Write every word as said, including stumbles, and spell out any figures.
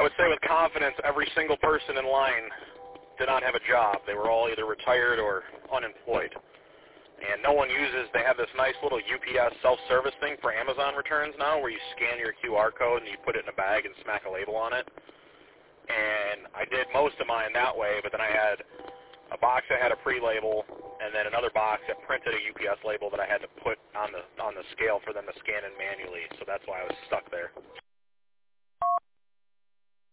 would say with confidence every single person in line did not have a job. They were all either retired or unemployed. And no one uses, they have this nice little U P S self-service thing for Amazon returns now where you scan your Q R code and you put it in a bag and smack a label on it. And I did most of mine that way, but then I had a box that had a pre-label and then another box that printed a U P S label that I had to put on the on the scale for them to scan in manually. So that's why I was stuck there.